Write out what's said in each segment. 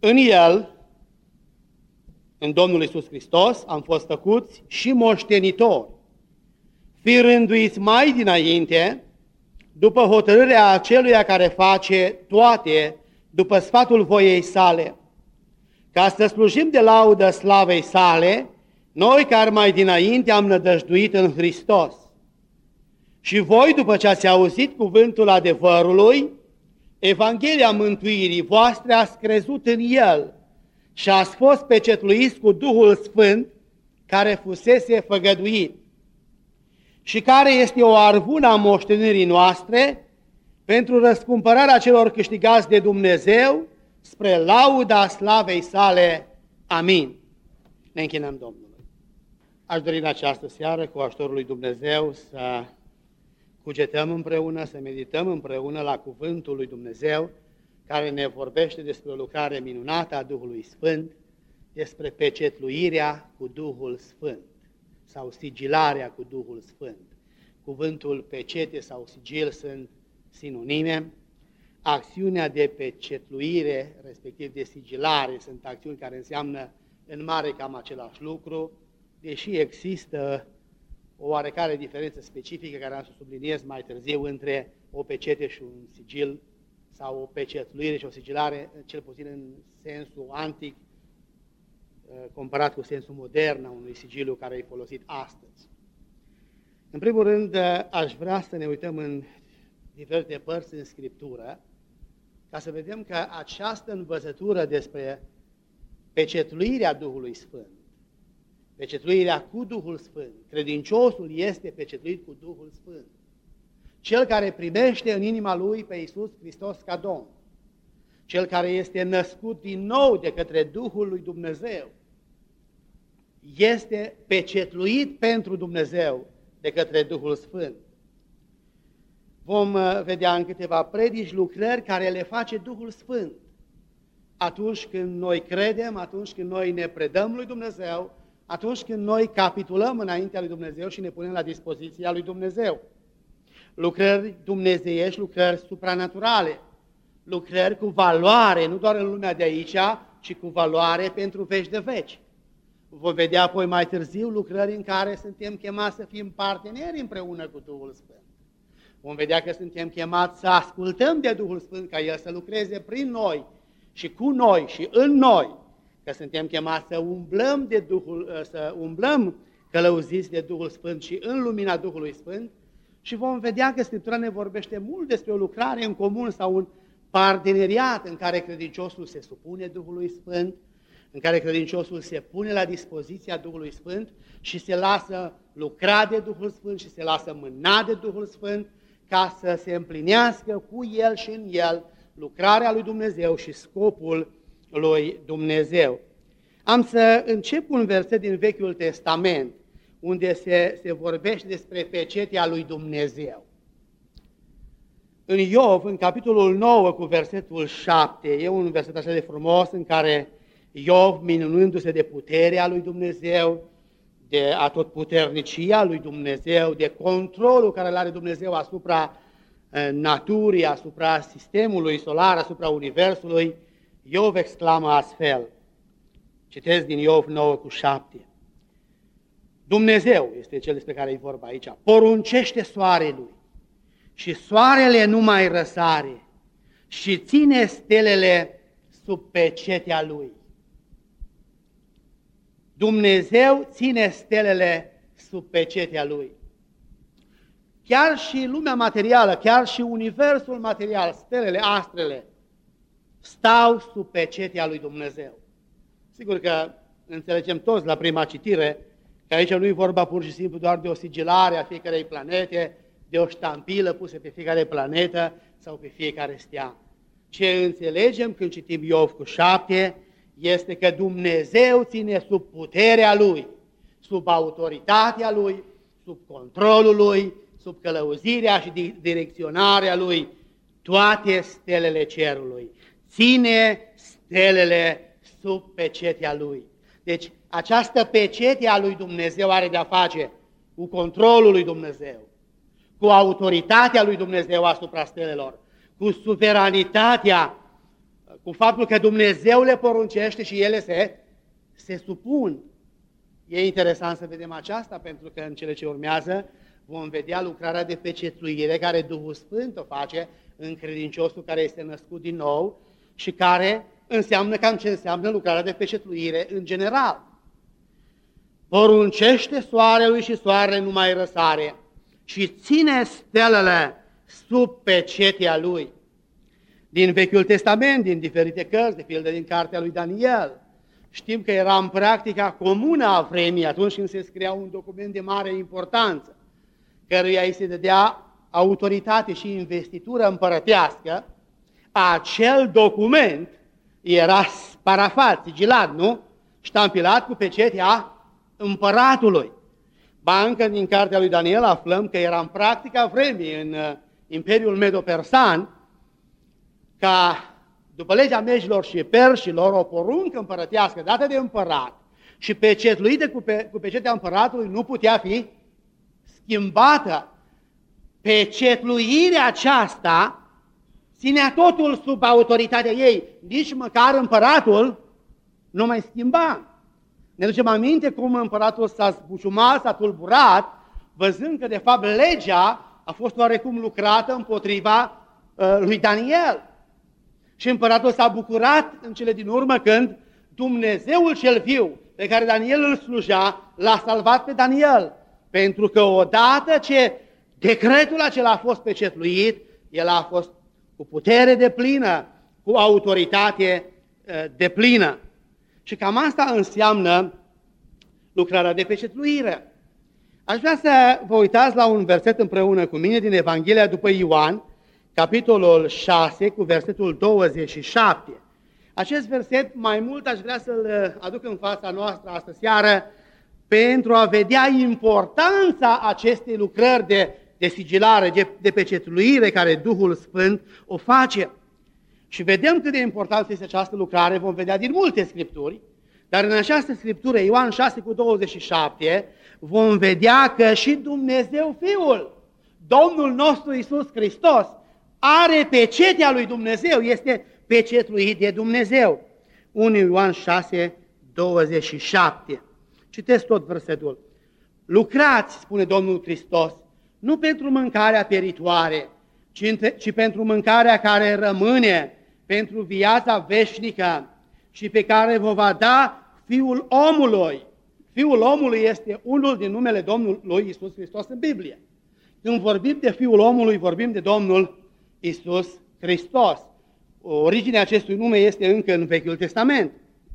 În El, în Domnul Iisus Hristos, am fost făcuți și moștenitori, fi rânduiți mai dinainte, după hotărârea aceluia care face toate, după sfatul voiei sale, ca să slujim de laudă slavei sale, noi care mai dinainte am nădăjduit în Hristos. Și voi, după ce ați auzit cuvântul adevărului, Evanghelia mântuirii voastre, ați crezut în El și ați fost pecetluiți cu Duhul Sfânt, care fusese făgăduit și care este o arvună a moștenirii noastre pentru răscumpărarea celor câștigați de Dumnezeu spre lauda slavei sale. Amin. Ne închinăm Domnului. Aș dori în această seară, cu ajutorul lui Dumnezeu, să cugetăm împreună, să medităm împreună la cuvântul lui Dumnezeu, care ne vorbește despre o lucrare minunată a Duhului Sfânt, despre pecetluirea cu Duhul Sfânt sau sigilarea cu Duhul Sfânt. Cuvântul pecete sau sigil sunt sinonime. Acțiunea de pecetluire, respectiv de sigilare, sunt acțiuni care înseamnă în mare cam același lucru, deși există o oarecare diferență specifică care am să subliniez mai târziu între o pecete și un sigil sau o pecetluire și o sigilare, cel puțin în sensul antic, comparat cu sensul modern a unui sigiliu care e folosit astăzi. În primul rând, aș vrea să ne uităm în diferite părți în Scriptură, ca să vedem că această învățătură despre pecetluirea Duhului Sfânt, pecetluirea cu Duhul Sfânt, credinciosul este pecetluit cu Duhul Sfânt, cel care primește în inima lui pe Iisus Hristos ca Domn, cel care este născut din nou de către Duhul lui Dumnezeu, este pecetluit pentru Dumnezeu de către Duhul Sfânt. Vom vedea în câteva predici lucrări care le face Duhul Sfânt. Atunci când noi credem, atunci când noi ne predăm lui Dumnezeu, atunci când noi capitulăm înaintea lui Dumnezeu și ne punem la dispoziția lui Dumnezeu. Lucrări dumnezeiești, lucrări supranaturale, lucrări cu valoare, nu doar în lumea de aici, ci cu valoare pentru veci de veci. Vom vedea apoi mai târziu lucrări în care suntem chemați să fim parteneri împreună cu Duhul Sfânt. Vom vedea că suntem chemați să ascultăm de Duhul Sfânt ca El să lucreze prin noi și cu noi și în noi, că suntem chemați să umblăm de Duhul, să umblăm călăuziți de Duhul Sfânt și în lumina Duhului Sfânt, și vom vedea că Scriptura ne vorbește mult despre o lucrare în comun sau un parteneriat în care credinciosul se supune Duhului Sfânt, în care credinciosul se pune la dispoziția Duhului Sfânt și se lasă lucra de Duhul Sfânt și se lasă mâna de Duhul Sfânt ca să se împlinească cu El și în El lucrarea lui Dumnezeu și scopul lui Dumnezeu. Am să încep un verset din Vechiul Testament, unde se vorbește despre pecetea lui Dumnezeu. În Iov, în capitolul 9, cu versetul 7, e un verset așa de frumos în care Iov, minunându-se de puterea lui Dumnezeu, de atotputernicia lui Dumnezeu, de controlul care îl are Dumnezeu asupra naturii, asupra sistemului solar, asupra universului, Iov exclamă astfel. Citesc din Iov 9 cu 7. Dumnezeu, este cel despre care e vorba aici, poruncește soarelui și soarele nu mai răsare și ține stelele sub pecetea lui. Dumnezeu ține stelele sub pecetea lui. Chiar și lumea materială, chiar și universul material, stelele, astrele, stau sub pecetea lui Dumnezeu. Sigur că înțelegem toți la prima citire că aici nu e vorba pur și simplu doar de o sigilare a fiecarei planete, de o ștampilă pusă pe fiecare planetă sau pe fiecare stea. Ce înțelegem când citim Iov cu 7 este că Dumnezeu ține sub puterea Lui, sub autoritatea Lui, sub controlul Lui, sub călăuzirea și direcționarea Lui toate stelele cerului. Ține stelele sub pecetea Lui. Deci această pecete a lui Dumnezeu are de-a face cu controlul lui Dumnezeu, cu autoritatea lui Dumnezeu asupra stelelor, cu suveranitatea cu faptul că Dumnezeu le poruncește și ele se supun. E interesant să vedem aceasta, pentru că în cele ce urmează vom vedea lucrarea de pecetluire care Duhul Sfânt o face în credinciosul care este născut din nou și care înseamnă cam ce înseamnă lucrarea de pecetluire în general. Poruncește soarelui și soarele nu mai răsare și ține stelele sub pecetea lui. Din Vechiul Testament, din diferite cărți, de pildă din cartea lui Daniel, știm că era în practica comună a vremii atunci când se scria un document de mare importanță, căruia îi se dădea autoritate și investitură împărătească. Acel document era parafat, sigilat, nu? Ștampilat cu pecetea împăratului. Ba încă din cartea lui Daniel aflăm că era în practica vremii în Imperiul Medo-Persan ca după legea megilor și perșilor o poruncă împărătească dată de împărat și pecetluită cu pecetea împăratului nu putea fi schimbată. Pecetluirea aceasta ținea totul sub autoritatea ei, nici măcar împăratul nu mai schimba. Ne ducem aminte cum împăratul s-a zbuciumat, s-a tulburat, văzând că de fapt legea a fost oarecum lucrată împotriva lui Daniel. Și împăratul s-a bucurat în cele din urmă când Dumnezeul cel viu, pe care Daniel îl slujea, l-a salvat pe Daniel. Pentru că odată ce decretul acela a fost pecetluit, el a fost cu putere deplină, cu autoritate deplină. Și cam asta înseamnă lucrarea de pecetluire. Aș vrea să vă uitați la un verset împreună cu mine din Evanghelia după Ioan, capitolul 6, cu versetul 27. Acest verset, mai mult aș vrea să-l aduc în fața noastră astă seară pentru a vedea importanța acestei lucrări de sigilare, de pecetluire care Duhul Sfânt o face. Și vedem cât de importantă este această lucrare, vom vedea din multe scripturi, dar în această scriptură, Ioan 6 cu 27, vom vedea că și Dumnezeu Fiul, Domnul nostru Iisus Hristos, are pecetea lui Dumnezeu, este pecetluit de Dumnezeu. 1 Ioan 6, 27. Citesc tot versetul. Lucrați, spune Domnul Hristos, nu pentru mâncarea pieritoare, ci pentru mâncarea care rămâne, pentru viața veșnică și pe care vă va da Fiul omului. Fiul omului este unul din numele Domnului Iisus Hristos în Biblie. Când vorbim de Fiul omului, vorbim de Domnul Iisus Hristos. Originea acestui nume este încă în Vechiul Testament.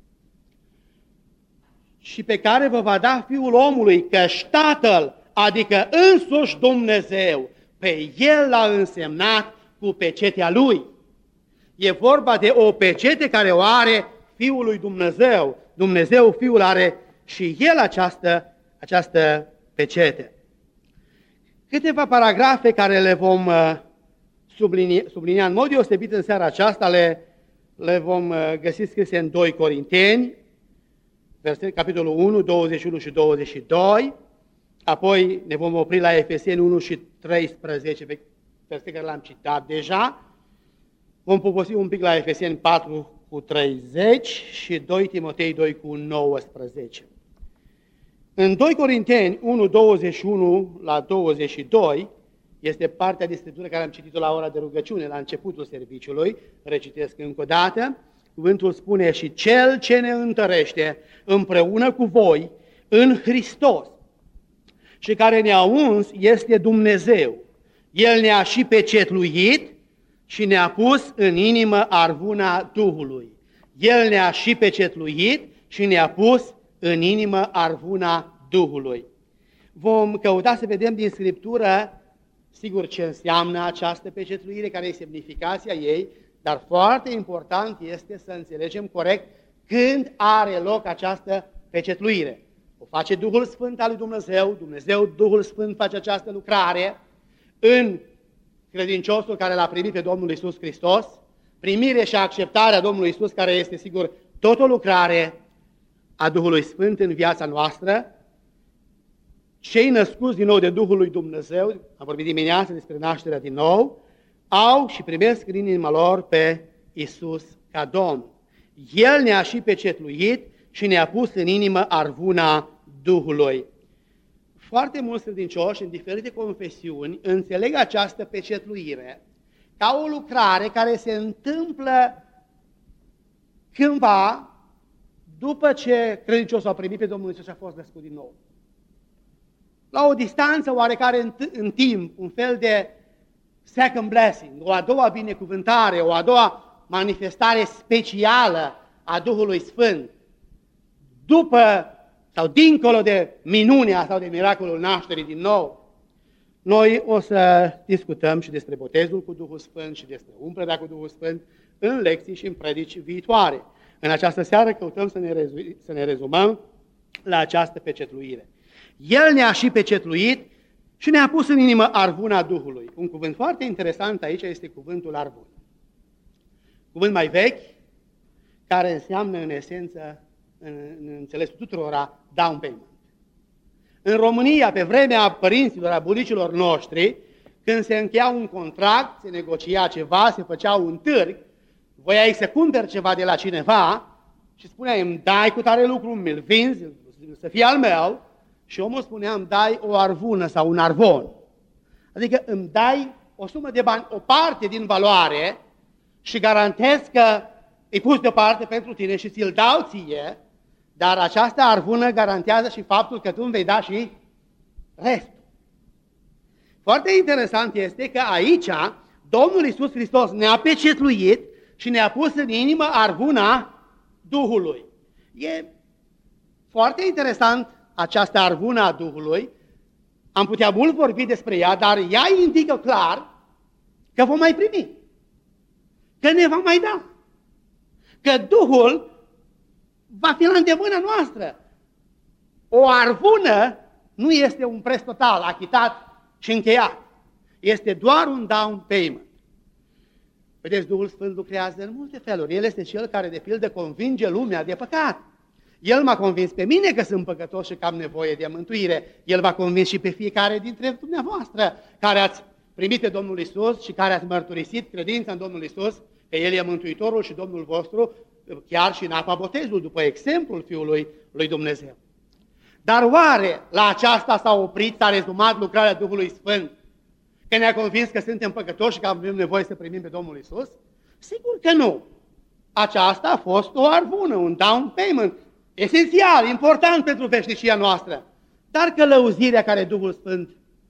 Și pe care vă va da Fiul omului, căci Tatăl, adică însuși Dumnezeu, pe El l-a însemnat cu pecetea Lui. E vorba de o pecete care o are Fiul lui Dumnezeu. Dumnezeu Fiul are și El această pecete. Câteva paragrafe care le vom sublinia în mod deosebit în seara aceasta, le vom găsi scrise în 2 Corinteni, capitolul 1, 21 și 22, apoi ne vom opri la Efeseni 1 și 13, verset care l-am citat deja, vom poposi un pic la Efeseni 4 cu 30 și 2 Timotei 2 cu 19. În 2 Corinteni 1, 21 la 22, este partea de scriptură care am citit-o la ora de rugăciune, la începutul serviciului, recitesc încă o dată, cuvântul spune, și Cel ce ne întărește împreună cu voi în Hristos și care ne-a uns este Dumnezeu. El ne-a și pecetluit și ne-a pus în inimă arvuna Duhului. El ne-a și pecetluit și ne-a pus în inimă arvuna Duhului. Vom căuta să vedem din Scriptură, sigur, ce înseamnă această pecetluire, care e semnificația ei, dar foarte important este să înțelegem corect când are loc această pecetluire. O face Duhul Sfânt al lui Dumnezeu, Duhul Sfânt face această lucrare în credinciosul care l-a primit pe Domnul Iisus Hristos, primire și acceptarea Domnului Iisus, care este, sigur, tot o lucrare a Duhului Sfânt în viața noastră. Cei născuți din nou de Duhul lui Dumnezeu, am vorbit dimineața despre nașterea din nou, au și primesc în inima lor pe Iisus ca Domn. El ne-a și pecetluit și ne-a pus în inimă arvuna Duhului. Foarte mulți credincioși în diferite confesiuni înțeleg această pecetluire ca o lucrare care se întâmplă cândva după ce credinciosul a primit pe Domnul Iisus și a fost născut din nou. La o distanță oarecare în timp, un fel de second blessing, o a doua binecuvântare, o a doua manifestare specială a Duhului Sfânt, după sau dincolo de minunea sau de miracolul nașterii din nou. Noi o să discutăm și despre botezul cu Duhul Sfânt și despre umplerea cu Duhul Sfânt în lecții și în predici viitoare. În această seară căutăm să ne rezumăm la această pecetluire. El ne-a și pecetluit și ne-a pus în inimă arvuna Duhului. Un cuvânt foarte interesant aici este cuvântul arvun. Cuvânt mai vechi, care înseamnă în esență, în înțelesul tuturora, down payment. În România, pe vremea părinților, a bunicilor noștri, când se încheia un contract, se negocia ceva, se făcea un târg, voiai să cumperi ceva de la cineva și spuneai, îmi dai cu tare lucru, mi-l vinzi, să fie al meu, și omul spunea, îmi dai o arvună sau un arvon. Adică îmi dai o sumă de bani, o parte din valoare și garantez că îi pus deoparte pentru tine și ți-l dau ție, dar această arvună garantează și faptul că tu îmi vei da și restul. Foarte interesant este că aici Domnul Iisus Hristos ne-a pecetluit și ne-a pus în inimă arvuna Duhului. E foarte interesant această arvună a Duhului. Am putea mult vorbi despre ea, dar ea indică clar că vom mai primi, că ne va mai da, că Duhul va fi la îndemâna noastră. O arvună nu este un preț total, achitat și încheiat. Este doar un down payment. Vedeți, Duhul Sfânt lucrează în multe feluri. El este cel care, de pildă, convinge lumea de păcat. El m-a convins pe mine că sunt păcătos și că am nevoie de mântuire. El v-a convins și pe fiecare dintre dumneavoastră care ați primit pe Domnul Iisus și care ați mărturisit credința în Domnul Iisus, că El e Mântuitorul și Domnul vostru, chiar și în apa botezului, după exemplul Fiului lui Dumnezeu. Dar oare la aceasta s-a oprit, s-a rezumat lucrarea Duhului Sfânt? Că ne-a convins că suntem păcătoși și că avem nevoie să primim pe Domnul Iisus? Sigur că nu. Aceasta a fost o arvună, un down payment, esențial, important pentru veșnicia noastră. Dar călăuzirea care Duhul Sfânt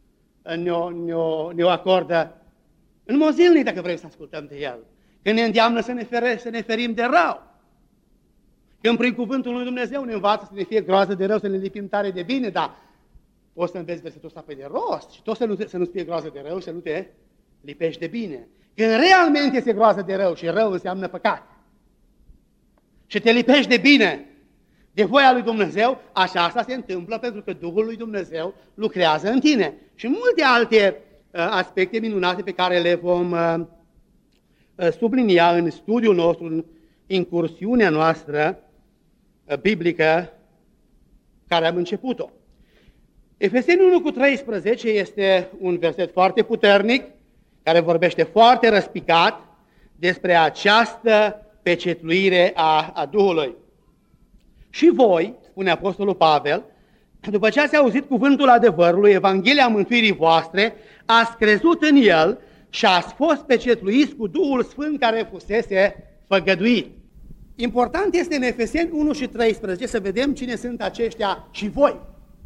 ne-o acordă în mod zilnic, dacă vrem să ascultăm de El. Când ne îndeamnă să ne ferim de rău. Când prin cuvântul lui Dumnezeu ne învață să ne fie groază de rău, să ne lipim tare de bine, dar poți să înveți versetul ăsta pe de rost și tot să nu-ți fie groază de rău, să nu te lipești de bine. Când realmente este groază de rău și rău înseamnă păcat și te lipești de bine, de voia lui Dumnezeu, așa asta se întâmplă pentru că Duhul lui Dumnezeu lucrează în tine. Și multe alte aspecte minunate pe care le vom sublinia în studiul nostru, în incursiunea noastră biblică care am început-o. Efeseni 1:13 este un verset foarte puternic, care vorbește foarte răspicat despre această pecetluire a Duhului. Și voi, spune Apostolul Pavel, după ce ați auzit cuvântul adevărului, Evanghelia mântuirii voastre, ați crezut în el și ați fost pecetluiți cu Duhul Sfânt care fusese făgăduit. Important este în Efeseni 1:13 să vedem cine sunt aceștia și voi.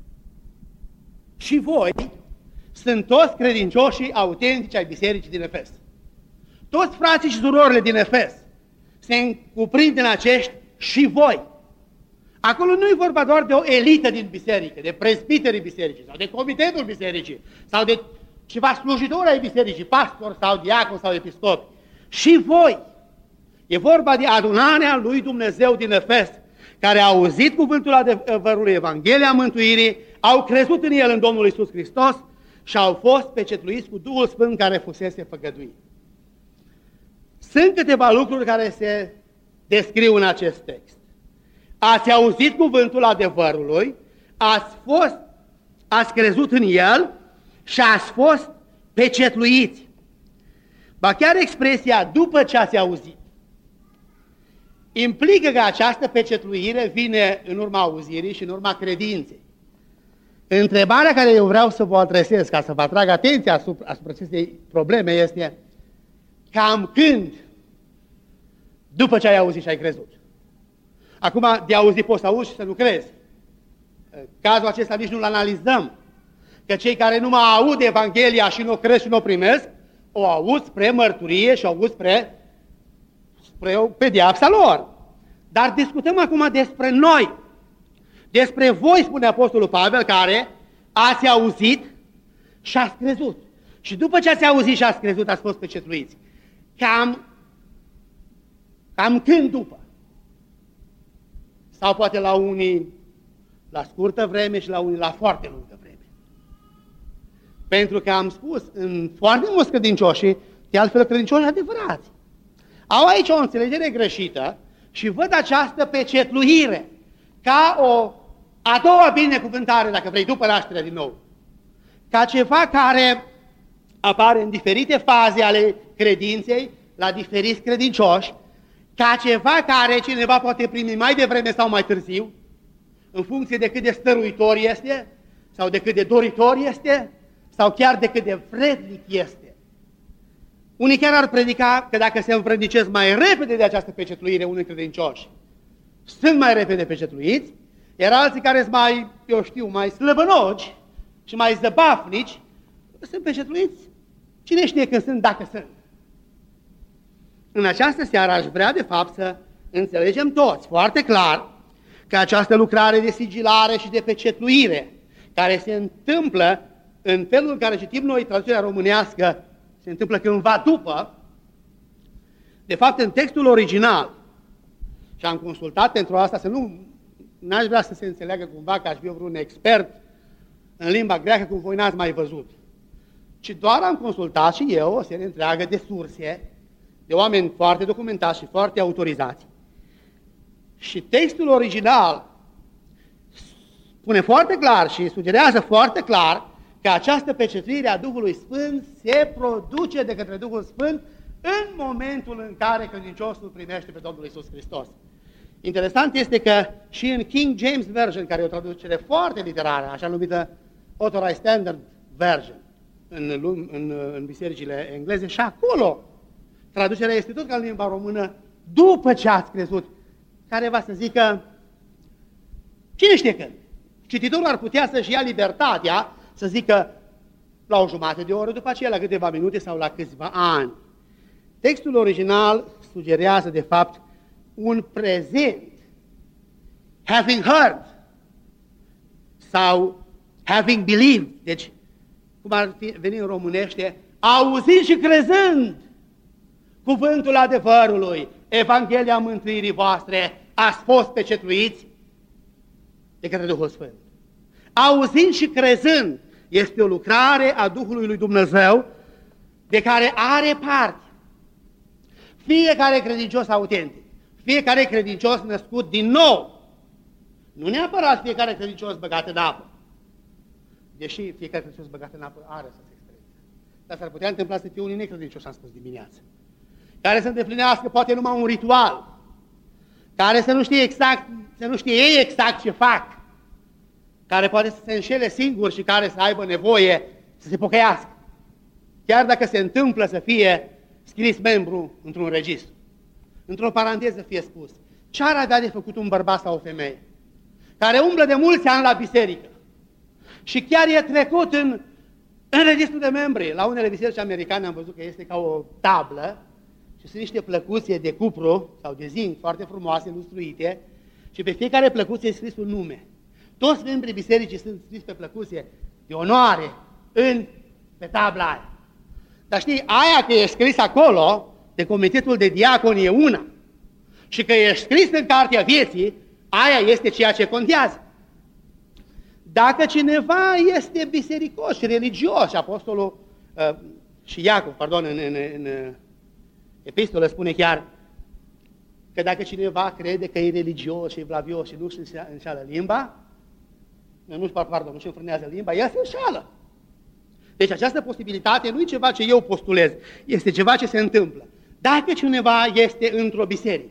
Și voi sunt toți credincioșii autentici ai bisericii din Efes. Toți frații și surorile din Efes se cuprind în acești și voi. Acolo nu e vorba doar de o elită din biserică, de prezbiterii bisericii, sau de comitetul bisericii, sau de ceva slujitori ai bisericii, pastor sau diacon sau episcopi. Și voi. E vorba de adunarea lui Dumnezeu din Efes, care a auzit cuvântul adevărului, Evanghelia mântuirii, au crezut în el, în Domnul Iisus Hristos și au fost pecetluiți cu Duhul Sfânt care fusese făgăduit. Sunt câteva lucruri care se descriu în acest text. Ați auzit cuvântul adevărului, ați crezut în el și ați fost pecetluiți. Ba chiar expresia după ce ați auzit. implică că această pecetluire vine în urma auzirii și în urma credinței. Întrebarea care eu vreau să vă adresez, ca să vă atrag atenția asupra acestei probleme, este cam când, după ce ai auzit și ai crezut. Acum, de auzit poți să auzi și să nu crezi. Cazul acesta nici nu-l analizăm, că cei care nu mai aud Evanghelia și nu o cresc și nu o primesc, o aud spre mărturie și o aud spre o pedeapsa lor. Dar discutăm acum despre noi, despre voi, spune Apostolul Pavel, care ați auzit și ați crezut. Și după ce ați auzit și ați crezut, ați fost pecetluiți. Cam când după? Sau poate la unii la scurtă vreme și la unii la foarte lungă vreme. Pentru că am spus, în foarte mulți credincioși, de altfel credincioși adevărați, au aici o înțelegere greșită și văd această pecetluire ca o a doua binecuvântare, dacă vrei, după nașterea din nou. Ca ceva care apare în diferite faze ale credinței, la diferiți credincioși, ca ceva care cineva poate primi mai devreme sau mai târziu, în funcție de cât de stăruitor este, sau de cât de doritor este, sau chiar de cât de vrednic este. Unii chiar ar predica că dacă se învrednicesc mai repede de această pecetluire unui credincioși, sunt mai repede pecetluiți, iar alții care sunt mai, eu știu, mai slăbănogi și mai zăbafnici, sunt pecetluiți. Cine știe când sunt, dacă sunt. În această seară aș vrea, de fapt, să înțelegem toți foarte clar că această lucrare de sigilare și de pecetluire, care se întâmplă în felul în care citim noi traducerea românească, se întâmplă cândva după, de fapt în textul original, și am consultat pentru asta, să n-aș vrea să se înțeleagă cumva că aș fi vreun expert în limba greacă cum voi n-ați mai văzut, ci doar am consultat și eu o serie întreagă de surse, de oameni foarte documentați și foarte autorizați. Și textul original spune foarte clar și sugerează foarte clar că această pecetluire a Duhului Sfânt se produce de către Duhul Sfânt în momentul în care credinciosul primește pe Domnul Iisus Hristos. Interesant este că și în King James Version, care e o traducere foarte literară, așa numită Authorized Standard Version, în bisericile engleze, și acolo traducerea este tot ca în limba română, după ce ați crezut, care va să zică, cine știe când? Cititorul ar putea să-și ia libertatea să zică la o jumătate de oră, după aceea la câteva minute sau la câțiva ani. Textul original sugerează, de fapt, un prezent, having heard, sau having believed, deci, cum ar veni în românește, auzind și crezând cuvântul adevărului, Evanghelia mântuirii voastre, ați fost pecetluiți de către Duhul Sfânt. Auzind și crezând este o lucrare a Duhului lui Dumnezeu de care are parte fiecare credincios autentic, fiecare credincios născut din nou, nu neapărat fiecare credincios băgat în apă, deși fiecare credincios băgat în apă are să se exprime. Dar s-ar putea întâmpla să fie unii necredincioși, am spus dimineață, care să îndeplinească poate numai un ritual, care să nu știe ei exact ce fac, care poate să se înșele singur și care să aibă nevoie să se pocăiască, chiar dacă se întâmplă să fie scris membru într-un registru. Într-o paranteză fie spus, ce ar avea de făcut un bărbat sau o femeie care umblă de mulți ani la biserică și chiar e trecut în registru de membri? La unele biserici americane am văzut că este ca o tablă și sunt niște plăcuțe de cupru sau de zinc foarte frumoase, lustruite, și pe fiecare plăcuță e scris un nume. Toți membrii bisericii sunt scris pe plăcuțe de onoare pe tabla aia. Dar știi, aia că e scris acolo de comitetul de diaconi e una, și că e scris în cartea vieții, aia este ceea ce contează. Dacă cineva este bisericos și religios, Apostolul și Iacov, în epistolă spune chiar că dacă cineva crede că e religios și evlavios și nu-și înșeală limba, nu-și înfrânează limba, el se înșeală. Deci această posibilitate nu e ceva ce eu postulez, este ceva ce se întâmplă. Dacă cineva este într-o biserică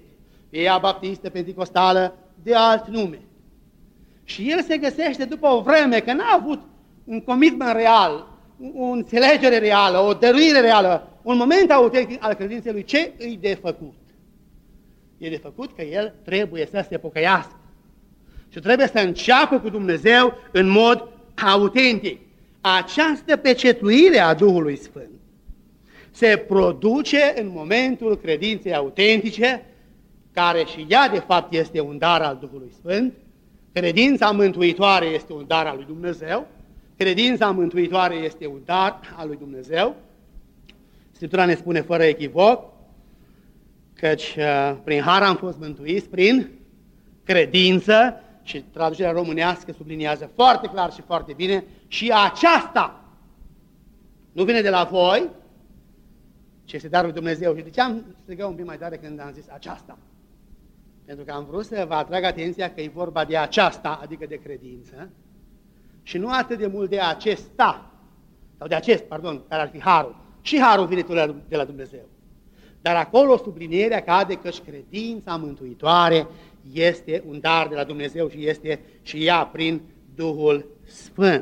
fie ea baptistă, penticostală, de alt nume. Și el se găsește după o vreme că n-a avut un commitment real, o înțelegere reală, o dăruire reală, un moment autentic al credinței lui. Ce îi de făcut? E de făcut că el trebuie să se pocăiască și trebuie să înceapă cu Dumnezeu în mod autentic. Această pecetluire a Duhului Sfânt se produce în momentul credinței autentice, care și ea de fapt este un dar al Duhului Sfânt. Credința mântuitoare este un dar al lui Dumnezeu. Credința mântuitoare este un dar al lui Dumnezeu. Scriptura ne spune fără echivoc, căci prin har am fost mântuiți, prin credință, și traducerea românească subliniază foarte clar și foarte bine, și aceasta nu vine de la voi, ci este darul lui Dumnezeu. Și de ce am strigat un pic mai tare când am zis aceasta? Pentru că am vrut să vă atrag atenția că e vorba de aceasta, adică de credință, și nu atât de mult de acesta, sau de acest, pardon, care ar fi harul. Și harul vine tot de la Dumnezeu. Dar acolo sublinierea cade că credința mântuitoare este un dar de la Dumnezeu și este și ea prin Duhul Sfânt.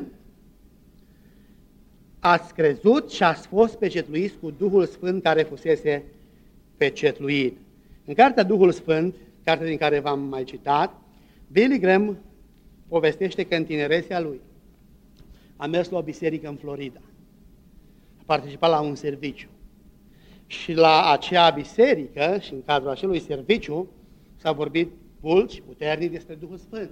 Ați crezut și ați fost pecetluiți cu Duhul Sfânt care fusese pecetluit. În cartea Duhul Sfânt, cartea din care v-am mai citat, Billy Graham povestește că în tinerețea lui a mers la o biserică în Florida. A participat la un serviciu. Și la acea biserică și în cadrul acelui serviciu s-a vorbit mult și puternic despre Duhul Sfânt.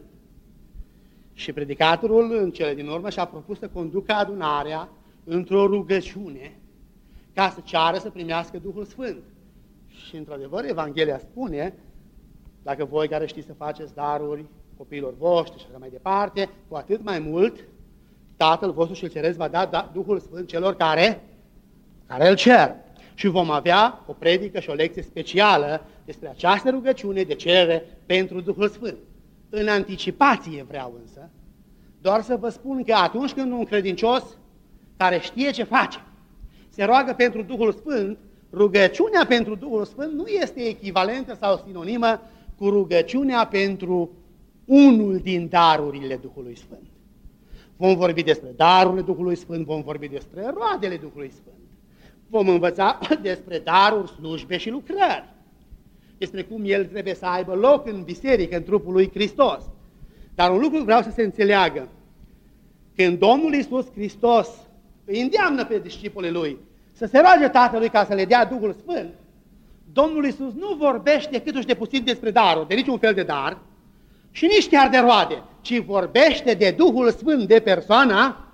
Și predicatorul în cele din urmă și-a propus să conducă adunarea într-o rugăciune ca să ceară să primească Duhul Sfânt. Și într-adevăr Evanghelia spune, dacă voi care știți să faceți daruri copiilor voștri și așa mai departe, cu atât mai mult Tatăl vostru și-l cereți va da Duhul Sfânt celor care îl cer. Și vom avea o predică și o lecție specială despre această rugăciune de cerere pentru Duhul Sfânt. În anticipație vreau însă, doar să vă spun că atunci când un credincios care știe ce face, se roagă pentru Duhul Sfânt, rugăciunea pentru Duhul Sfânt nu este echivalentă sau sinonimă cu rugăciunea pentru unul din darurile Duhului Sfânt. Vom vorbi despre darurile Duhului Sfânt, vom vorbi despre roadele Duhului Sfânt. Vom învăța despre daruri, slujbe și lucrări, despre cum el trebuie să aibă loc în biserică, în trupul lui Hristos. Dar un lucru vreau să se înțeleagă. Când Domnul Iisus Hristos îi îndeamnă pe discipolii lui să se roage Tatălui ca să le dea Duhul Sfânt, Domnul Iisus nu vorbește cât uși de puțin despre daruri, de niciun fel de dar, și nici chiar de roade, ci vorbește de Duhul Sfânt, de persoana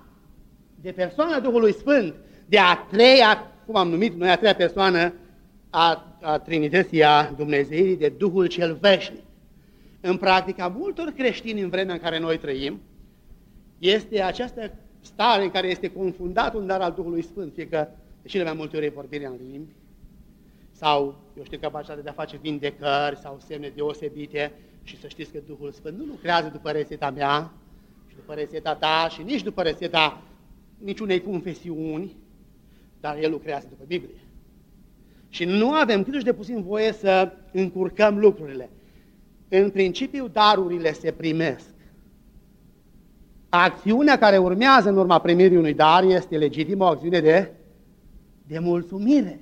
Duhului Sfânt, de a treia, cum am numit noi, a treia persoană a Trinității, a Dumnezeirii, de Duhul cel veșnic. În practica multor creștini în vremea în care noi trăim, este această stare în care este confundat un dar al Duhului Sfânt, fie că de cele mai multe ori e vorbirea în limbi, sau, eu știu, capacitatea de a face vindecări sau semne deosebite, și să știți că Duhul Sfânt nu lucrează după rețeta mea și după rețeta ta și nici după rețeta niciunei confesiuni, dar El lucrează după Biblie. Și nu avem cât de puțin voie să încurcăm lucrurile. În principiu, darurile se primesc. Acțiunea care urmează în urma primirii unui dar este legitimă, o acțiune de mulțumire.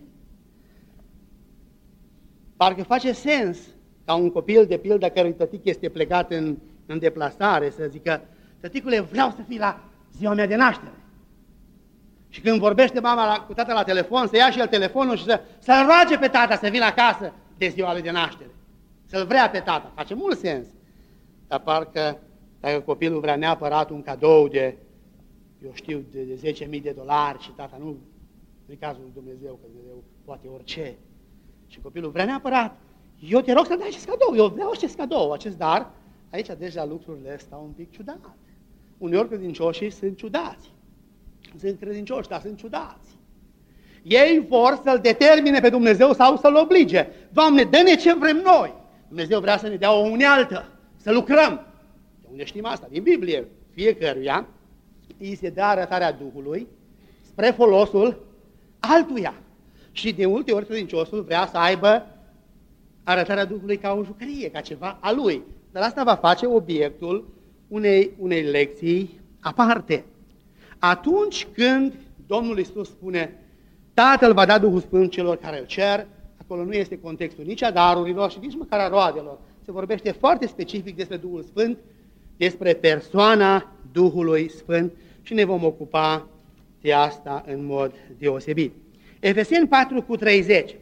Parcă face sens ca un copil, de pildă, cărui tătic este plecat în deplasare, să zică: tăticule, vreau să fii la ziua mea de naștere. Și când vorbește mama cu tata la telefon, să ia și el telefonul și să-l roage pe tata să vină acasă de ziua lui de naștere. Să-l vrea pe tata. Face mult sens. Dar parcă dacă copilul vrea neapărat un cadou de, eu știu, de $10.000 și tata nu, în cazul lui Dumnezeu, că Dumnezeu poate orice. Și copilul vrea neapărat: eu te rog să-mi dai acest cadou, eu vreau acest cadou, acest dar. Aici deja lucrurile stau un pic ciudate. Uneori credincioșii sunt ciudați. Sunt credincioși, dar sunt ciudați. Ei vor să-L determine pe Dumnezeu sau să-L oblige. Doamne, dă-ne ce vrem noi. Dumnezeu vrea să ne dea o unealtă, să lucrăm. De unde știm asta? Din Biblie. Fiecăruia îi se dă arătarea Duhului spre folosul altuia. Și de multe ori credinciosul vrea să aibă arătarea Duhului ca o jucărie, ca ceva a Lui. Dar asta va face obiectul unei lecții aparte. Atunci când Domnul Iisus spune, Tatăl va da Duhul Sfânt celor care îl cer, acolo nu este contextul nici a darurilor și nici măcar a roadelor. Se vorbește foarte specific despre Duhul Sfânt, despre persoana Duhului Sfânt și ne vom ocupa de asta în mod deosebit. Efeseni 4:30.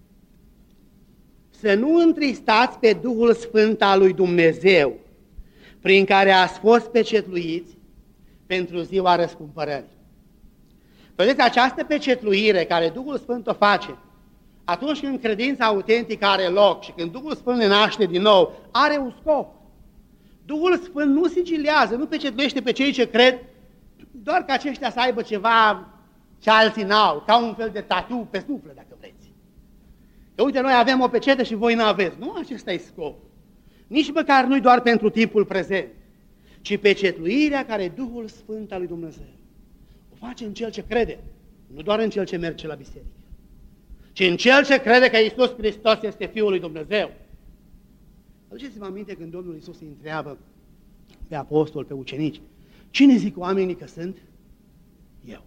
Să nu întristați pe Duhul Sfânt al lui Dumnezeu, prin care ați fost pecetluiți pentru ziua răscumpărării. Vedeți, această pecetluire care Duhul Sfânt o face, atunci când credința autentică are loc și când Duhul Sfânt ne naște din nou, are un scop. Duhul Sfânt nu sigilează, nu pecetluiește pe cei ce cred, doar ca aceștia să aibă ceva ce alții n-au, ca un fel de tatu pe suflet, dacă vreți. Că uite, noi avem o pecetă și voi n-aveți. Nu, acesta e scopul. Nici măcar nu-i doar pentru timpul prezent, ci pecetluirea care Duhul Sfânt al lui Dumnezeu o face în cel ce crede, nu doar în cel ce merge la biserică, ci în cel ce crede că Iisus Hristos este Fiul lui Dumnezeu. Aduceți-vă aminte când Domnul Iisus îi întreabă pe apostol, pe ucenici, cine zic oamenii că sunt? Eu.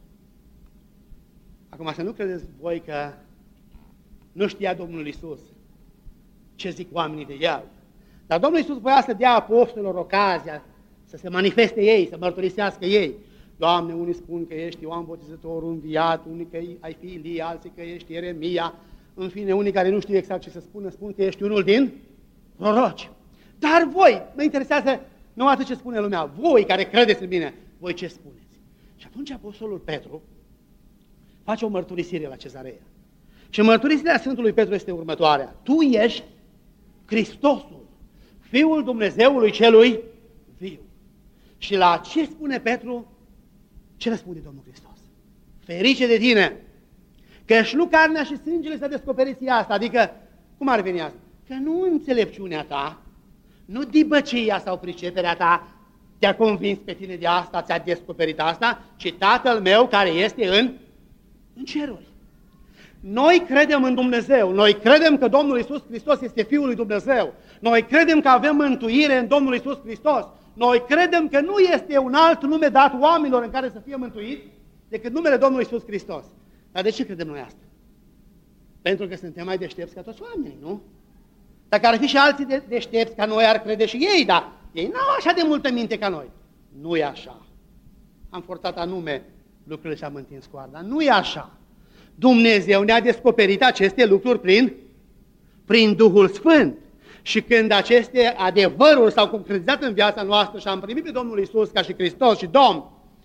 Acum să nu credeți voi că nu știa Domnul Iisus ce zic oamenii de El. Dar Domnul Iisus voia să dea apostolilor ocazia să se manifeste ei, să mărturisească ei. Doamne, unii spun că ești Ioan Botezătorul înviat, unii că ai fi Ilie, alții că ești Ieremia, în fine, unii care nu știu exact ce să spună, spun că ești unul din proroci. Dar voi, mă interesează nu atât ce spune lumea, voi care credeți în mine, voi ce spuneți? Și atunci apostolul Petru face o mărturisire la Cezarea. Și mărturisirea Sfântului Petru este următoarea. Tu ești Hristosul, Fiul Dumnezeului celui viu. Și la ce spune Petru? Ce răspunde Domnul Hristos? Ferice de tine, căci nu carnea și sângele s-a descoperit asta. Adică, cum ar veni asta? Că nu înțelepciunea ta, nu dibăcia sau priceperea ta te-a convins pe tine de asta, ți-a descoperit asta, ci Tatăl meu care este în ceruri. Noi credem în Dumnezeu, noi credem că Domnul Iisus Hristos este Fiul lui Dumnezeu, noi credem că avem mântuire în Domnul Iisus Hristos, noi credem că nu este un alt nume dat oamenilor în care să fie mântuiți decât numele Domnului Iisus Hristos. Dar de ce credem noi asta? Pentru că suntem mai deștepți ca toți oamenii, nu? Dacă ar fi și alții deștepți ca noi, ar crede și ei, dar ei n-au așa de multă minte ca noi. Nu e așa. Am forțat anume lucrurile și am întins coarda. Nu e așa. Dumnezeu ne-a descoperit aceste lucruri prin Duhul Sfânt. Și când aceste adevăruri s-au concretizat în viața noastră și am primit pe Domnul Iisus ca și Hristos și Domn,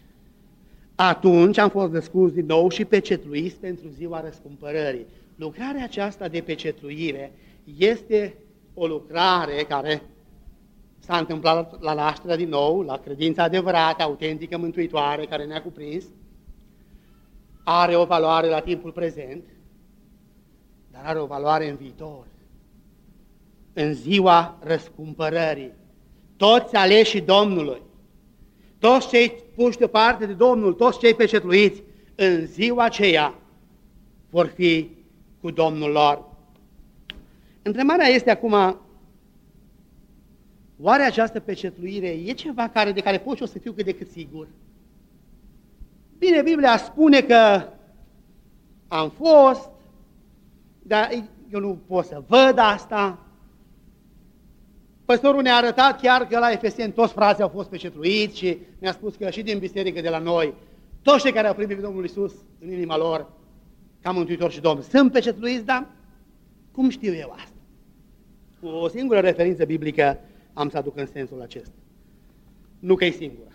atunci am fost născuți din nou și pecetluiți pentru ziua răscumpărării. Lucrarea aceasta de pecetluire este o lucrare care s-a întâmplat la nașterea din nou, la credința adevărată, autentică, mântuitoare, care ne-a cuprins, are o valoare la timpul prezent, dar are o valoare în viitor. În ziua răscumpărării, toți aleșii Domnului, toți cei puși deoparte de Domnul, toți cei pecetluiți, în ziua aceea vor fi cu Domnul lor. Întrebarea este acum, oare această pecetluire e ceva de care pot eu să fiu cât de cât sigur? Bine, Biblia spune că am fost, dar eu nu pot să văd asta. Păstorul ne-a arătat chiar că la Efeseni toți frații au fost pecetluiți și ne-a spus că și din biserică de la noi, toți cei care au primit pe Domnul Iisus în inima lor, ca Mântuitor și Domn, sunt pecetluiți, dar cum știu eu asta? O singură referință biblică am să aduc în sensul acesta. Nu că e singură.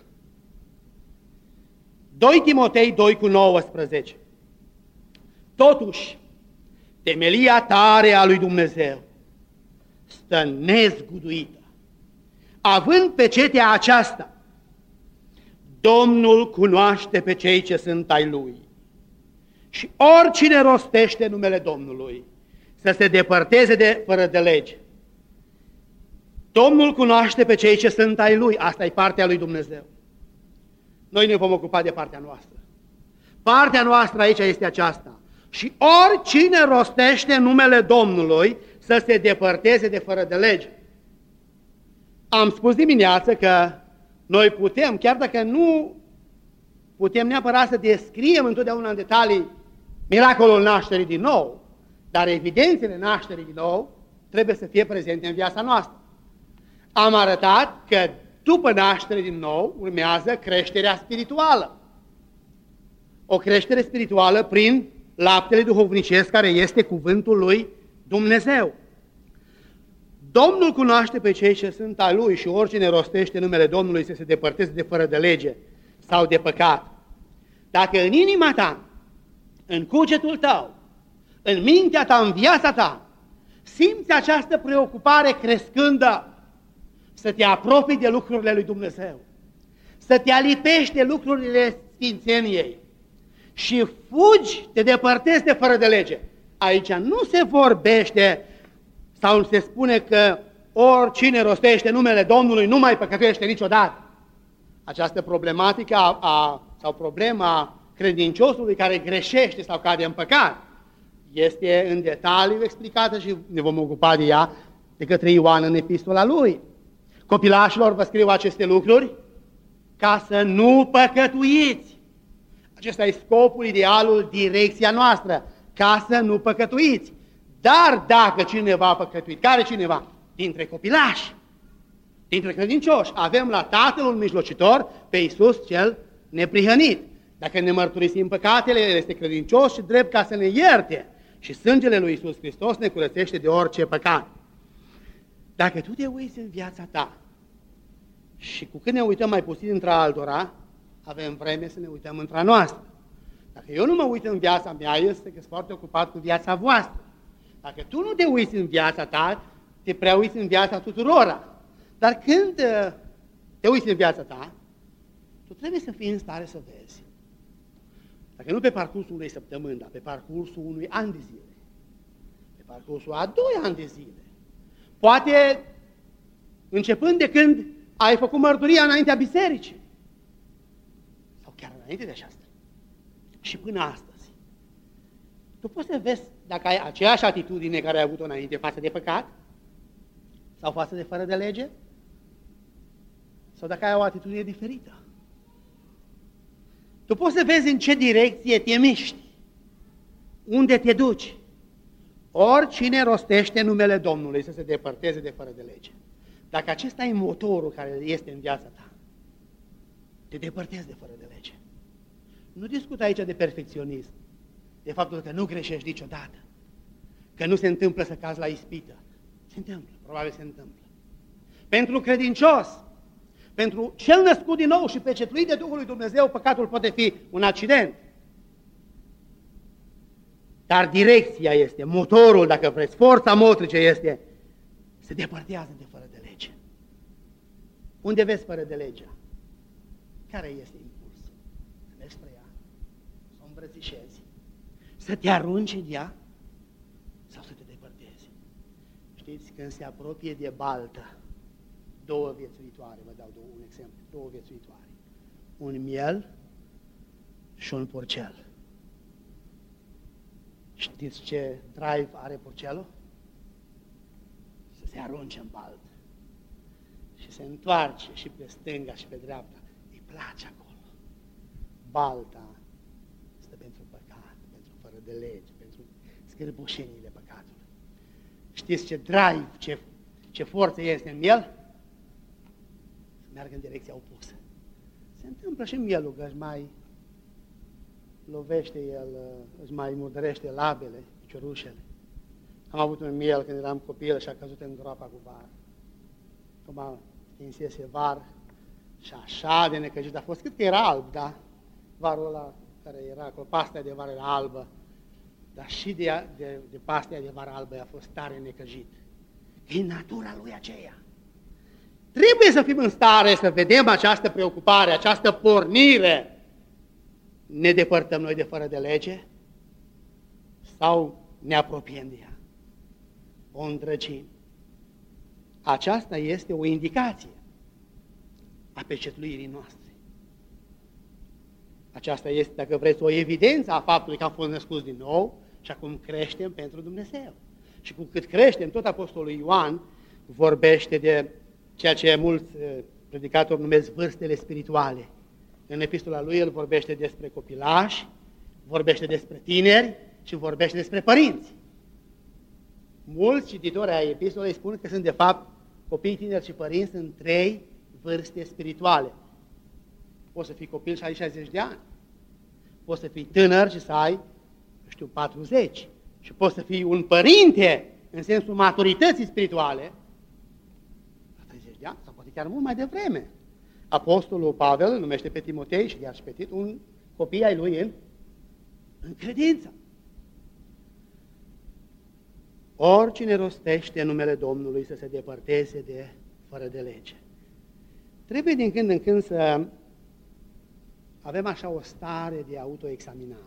2 Timotei 2:19. Totuși, temelia tare a lui Dumnezeu stă nezguduită. Având pecetea aceasta, Domnul cunoaște pe cei ce sunt ai Lui. Și oricine rostește numele Domnului să se depărteze fără de lege. Domnul cunoaște pe cei ce sunt ai Lui. Asta e partea lui Dumnezeu. Noi ne vom ocupa de partea noastră. Partea noastră aici este aceasta. Și oricine rostește numele Domnului să să se depărteze de fără de lege. Am spus dimineață că noi putem, chiar dacă nu putem neapărat să descriem întotdeauna în detalii miracolul nașterii din nou, dar evidențele nașterii din nou trebuie să fie prezente în viața noastră. Am arătat că după naștere din nou urmează creșterea spirituală. O creștere spirituală prin laptele duhovnicesc care este cuvântul lui Dumnezeu. Domnul cunoaște pe cei ce sunt ai Lui și oricine rostește numele Domnului să se depărteze de fără de lege sau de păcat. Dacă în inima ta, în cugetul tău, în mintea ta, în viața ta, simți această preocupare crescândă, să te apropii de lucrurile lui Dumnezeu, să te alipești de lucrurile Sfințeniei și fugi, te depărtezi de fără de lege. Aici nu se vorbește sau se spune că oricine rostește numele Domnului nu mai păcătuiește niciodată. Această problematică sau problema credinciosului care greșește sau cade în păcat este în detaliu explicată și ne vom ocupa de ea de către Ioan în epistola lui. Copilașilor, vă scriu aceste lucruri ca să nu păcătuiți. Acesta e scopul, idealul, direcția noastră, ca să nu păcătuiți. Dar dacă cineva a păcătuit, care cineva? Dintre copilași, dintre credincioși. Avem la Tatăl un mijlocitor, pe Iisus cel neprihănit. Dacă ne mărturisim păcatele, El este credincios și drept ca să ne ierte. Și sângele lui Iisus Hristos ne curățește de orice păcat. Dacă tu te uiți în viața ta și cu cât ne uităm mai puțin într-altora, avem vreme să ne uităm într-a noastră. Dacă eu nu mă uit în viața mea, este că sunt foarte ocupat cu viața voastră. Dacă tu nu te uiți în viața ta, te prea uiți în viața tuturora. Dar când te uiți în viața ta, tu trebuie să fii în stare să vezi. Dacă nu pe parcursul unei săptămâni, dar pe parcursul unui an de zile, pe parcursul a 2 ani de zile, poate începând de când ai făcut mărturia înaintea bisericii, sau chiar înainte de aceasta, și până astăzi, tu poți să vezi dacă ai aceeași atitudine care ai avut-o înainte față de păcat, sau față de fără de lege, sau dacă ai o atitudine diferită. Tu poți să vezi în ce direcție te miști, unde te duci. Oricine rostește numele Domnului să se depărteze de fără de lege. Dacă acesta e motorul care este în viața ta, te depărtezi de fără de lege. Nu discut aici de perfecționism, de faptul că nu greșești niciodată, că nu se întâmplă să cazi la ispită. Se întâmplă, probabil se întâmplă. Pentru credincios, pentru cel născut din nou și pecetluit de Duhul lui Dumnezeu, păcatul poate fi un accident. Dar direcția este, motorul, dacă vreți, forța motrice este, se depărtează de fără de lege. Unde vezi fără de legea? Care este impulsul? Să mergi spre ea, să o îmbrățișezi, să te arunci în ea sau să te depărtezi. Știți, când se apropie de baltă, 2 viețuitoare, vă dau un exemplu, 2 viețuitoare, un miel și un porcel. Știți ce drive are porcelul? Să se arunce în baltă și se întoarce și pe stânga și pe dreapta. Îi place acolo. Balta stă pentru păcat, pentru fără de lege, pentru scârboșeniile păcatului. Știți ce drive, ce forță este în miel? Să meargă în direcția opusă. Se întâmplă și mielul, că își mai lovește el, își mai murdărește labele, ciorușele. Am avut un miel când eram copil și a căzut în groapa cu var. Cum stinsese var și așa de necăjit a fost, cât că era alb, da? Varul ăla care era acolo, pastea de var era albă, dar și de pastea de var albă a fost tare necăjit. E natura lui aceea. Trebuie să fim în stare să vedem această preocupare, această pornire. Ne depărtăm noi de fără de lege sau ne apropiem de ea? O îndrăgim. Aceasta este o indicație a pecetluirii noastre. Aceasta este, dacă vreți, o evidență a faptului că am fost născuți din nou și acum creștem pentru Dumnezeu. Și cu cât creștem, tot Apostolul Ioan vorbește de ceea ce mulți predicatori numesc vârstele spirituale. În epistola lui el vorbește despre copilași, vorbește despre tineri și vorbește despre părinți. Mulți cititori ai epistolei spun că sunt de fapt copii, tineri și părinți în 3 vârste spirituale. Poți să fii copil și ai 60 de ani. Poți să fii tânăr și să ai, 40. Și poți să fii un părinte în sensul maturității spirituale la 30 de ani sau poate chiar mult mai devreme. Apostolul Pavel numește pe Timotei și iar și pe Tit un copil ai lui în credință. Oricine rostește numele Domnului să se depărteze de fără de lege. Trebuie din când în când să avem așa o stare de autoexaminare.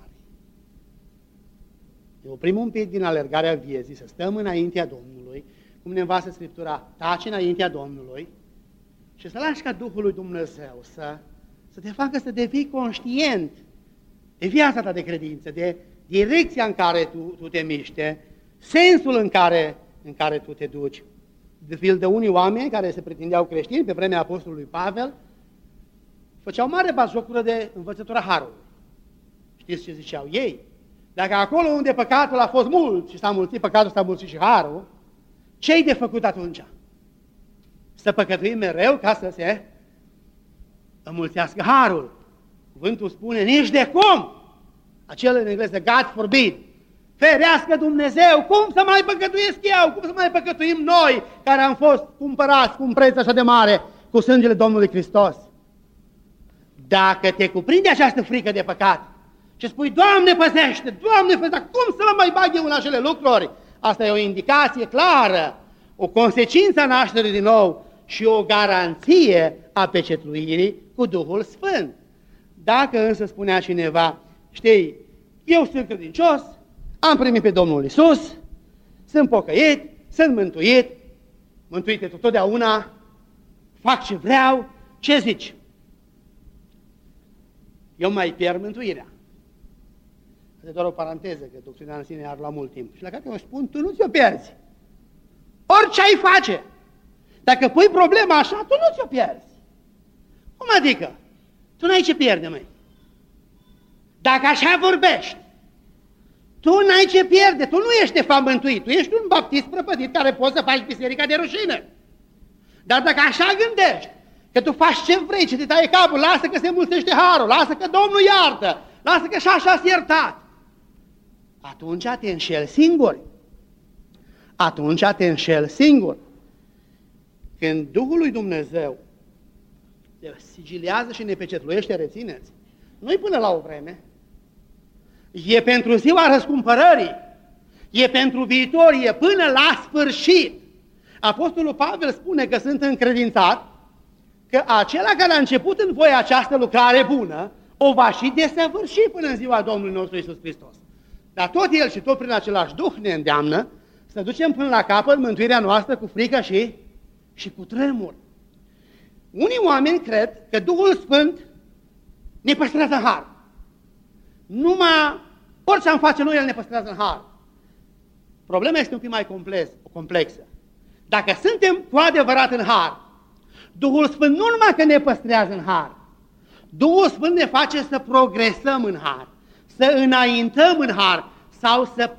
Ne oprim un pic din alergarea vieții, să stăm înaintea Domnului, cum ne învață Scriptura, taci înaintea Domnului și să lași ca Duhul lui Dumnezeu să te facă să devii conștient de viața ta de credință, de direcția în care tu te miște, sensul în care tu te duci. De pildă, unii oameni care se pretindeau creștini pe vremea Apostolului Pavel făceau mare batjocură de învățătura Harului. Știți ce ziceau ei? Dacă acolo unde păcatul a fost mult și s-a mulțit păcatul, s-a mulțit și Harul, ce-i de făcut atunci? Să păcătuim mereu ca să se înmulțească Harul. Cuvântul spune, nici de cum! Acel în engleză, God forbid! Ferească Dumnezeu! Cum să mai păcătuiesc eu? Cum să mai păcătuim noi care am fost cumpărați cu un preț așa de mare cu sângele Domnului Hristos? Dacă te cuprinde această frică de păcat și spui, Doamne păzește, Doamne păzește, dar cum să mă mai bag eu în acele lucruri? Asta e o indicație clară, o consecință a nașterii din nou și o garanție a pecetluirii cu Duhul Sfânt. Dacă însă spunea cineva, știi, eu sunt credincios, am primit pe Domnul Iisus, sunt pocăit, sunt mântuit, mântuite totdeauna, fac ce vreau, ce zici? Eu mai pierd mântuirea. Asta e doar o paranteză, că doctrina în sine ar lua mult timp. Și la care eu spun, tu nu ți-o pierzi. Orice ai face. Dacă pui problema așa, tu nu ți-o pierzi. Cum adică? Tu n-ai ce pierde, măi. Dacă așa vorbești, tu n-ai ce pierde, tu nu ești de fapt mântuit, tu ești un baptist prăpătit care poți să faci biserica de rușine. Dar dacă așa gândești, că tu faci ce vrei, ce te taie capul, lasă că se mulțește harul, lasă că Domnul iartă, lasă că și așa-s iertat, atunci te înșeli singur. Atunci te înșeli singur. Când Duhul lui Dumnezeu te sigiliază și ne pecetluiește, rețineți, nu-i până la o vreme, e pentru ziua răscumpărării, e pentru viitor, e până la sfârșit. Apostolul Pavel spune că sunt încredințat că acela care a început în voi această lucrare bună, o va și desăvârși până în ziua Domnului nostru Iisus Hristos. Dar tot El și tot prin același Duh ne îndeamnă să ducem până la capăt mântuirea noastră cu frică și cu tremur. Unii oameni cred că Duhul Sfânt ne păstrează în har. Numai orice am face noi, El ne păstrează în har. Problema este un pic mai complexă. Dacă suntem cu adevărat în har, Duhul Sfânt nu numai că ne păstrează în har, Duhul Sfânt ne face să progresăm în har, să înaintăm în har sau să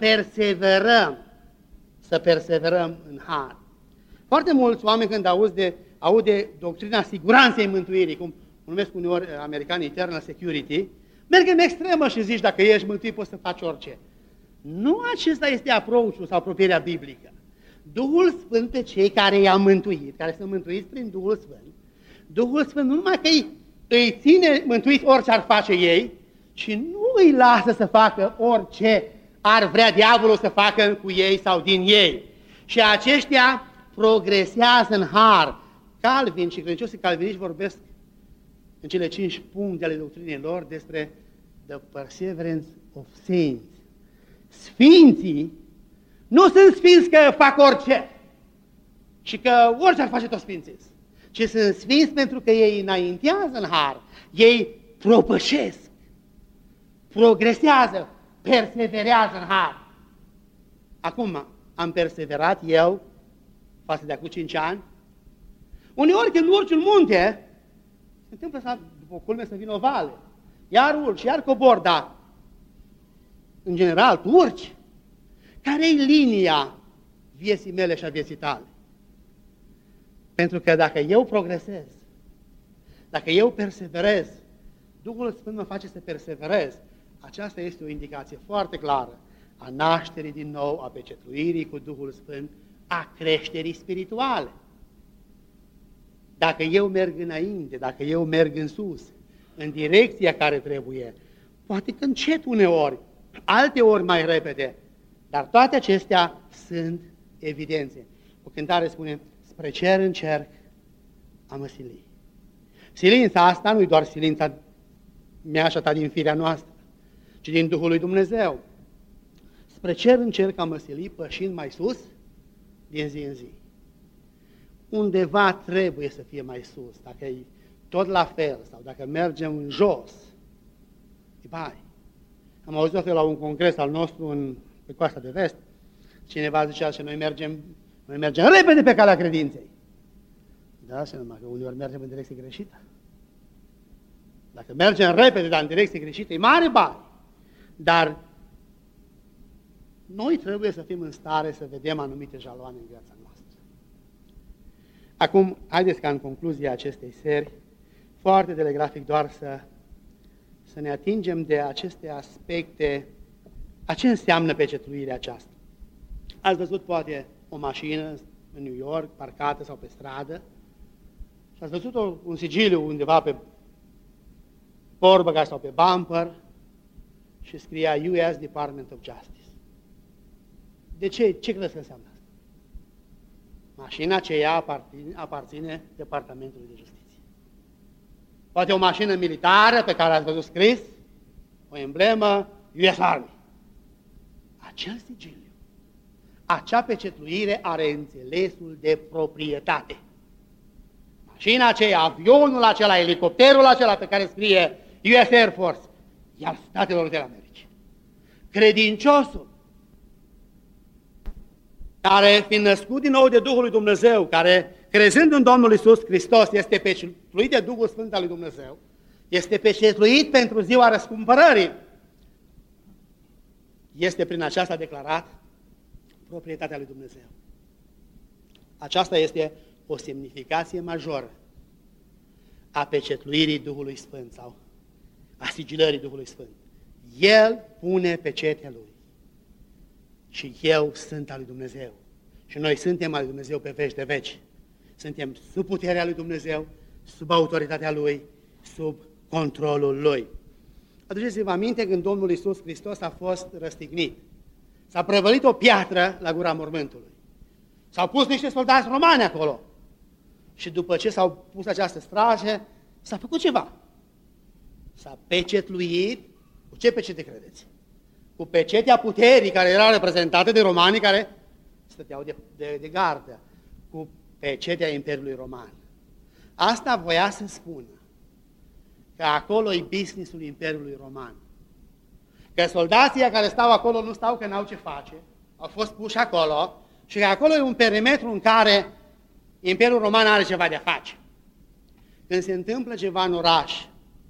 perseverăm în har. Foarte mulți oameni când aud de doctrina siguranței mântuirii, cum o numesc uneori americanii eternal security, merg în extremă și zici, dacă ești mântuit poți să faci orice. Nu acesta este approach-ul sau apropierea biblică. Duhul Sfânt pe cei care i-a mântuit, care sunt mântuiți prin Duhul Sfânt, Duhul Sfânt nu numai că îi ține mântuiți orice ar face ei, ci nu îi lasă să facă orice ar vrea diavolul să facă cu ei sau din ei. Și aceștia progresează în har. Calvin și credincioșii calviniști vorbesc în cele 5 puncte ale doctrinei lor despre the perseverance of saints. Sfinții nu sunt sfinți că fac orice și că orice ar face toți sfinții, ci sunt sfinți pentru că ei înaintează în har, ei propășesc, progresează, perseverează în har. Acum, am perseverat eu față de acum 5 ani? Uneori când urci un munte, se întâmplă să, după o culme să vină o vale. Iar urci, iar cobor, dar în general, tu urci. Care-i linia vieții mele și a vieții tale? Pentru că dacă eu progresez, dacă eu perseverez, Duhul Sfânt mă face să perseverez. Aceasta este o indicație foarte clară a nașterii din nou, a pecetluirii cu Duhul Sfânt, a creșterii spirituale. Dacă eu merg înainte, dacă eu merg în sus, în direcția care trebuie, poate că încet uneori, alte ori mai repede, dar toate acestea sunt evidențe. O cântare spune, spre cer încerc a mă sili. Silința asta nu e doar silința mea și a ta din firea noastră, ci din Duhul lui Dumnezeu. Spre cer încerc a mă sili, pășind mai sus, din zi în zi. Undeva trebuie să fie mai sus, dacă e tot la fel, sau dacă mergem în jos, e bai. Am auzit la un congres al nostru pe Coasta de Vest, cineva zicea că noi mergem repede pe calea credinței. Da, și numai că uneori mergem în direcție greșită. Dacă mergem repede, dar în direcție greșită, e mare bani. Dar noi trebuie să fim în stare să vedem anumite jaloane în viața noastră. Acum, haideți ca în concluzia acestei seri, foarte telegrafic doar să ne atingem de aceste aspecte, a ce înseamnă pecetluirea aceasta. Ați văzut poate o mașină în New York, parcată sau pe stradă, și ați văzut un sigiliu undeva pe porbăga sau pe bumper și scria US Department of Justice. De ce? Ce credeți că înseamnă asta? Mașina aceea aparține Departamentului de Justiție. Poate o mașină militară pe care ați văzut scris, o emblemă US Army. Acel sigiliu, acea pecetluire are înțelesul de proprietate. Mașina aceea, avionul acela, elicopterul acela pe care scrie US Air Force, e al Statelor Unite ale Americii. Credinciosul, care fiind născut din nou de Duhul lui Dumnezeu, care crezând în Domnul Iisus Hristos, este pecetluit de Duhul Sfânt al lui Dumnezeu, este pecetluit pentru ziua răscumpărării, este prin aceasta declarat proprietatea lui Dumnezeu. Aceasta este o semnificație majoră a pecetluirii Duhului Sfânt sau a sigilării Duhului Sfânt. El pune pecetea Lui și eu sunt al lui Dumnezeu. Și noi suntem al lui Dumnezeu pe veci de veci. Suntem sub puterea lui Dumnezeu, sub autoritatea Lui, sub controlul Lui. Aduceți-vă aminte când Domnul Iisus Hristos a fost răstignit. S-a prăvălit o piatră la gura mormântului. S-au pus niște soldați romani acolo. Și după ce s-au pus această straje, s-a făcut ceva. S-a pecetluit. Cu ce pecete credeți? Cu pecetea puterii care era reprezentată de romanii care stăteau de gardă. Cu pecetea Imperiului Roman. Asta voia să spună că acolo e businessul Imperiului Roman. Că soldații care stau acolo nu stau că n-au ce face, au fost puși acolo și că acolo e un perimetru în care Imperiul Roman are ceva de a face. Când se întâmplă ceva în oraș,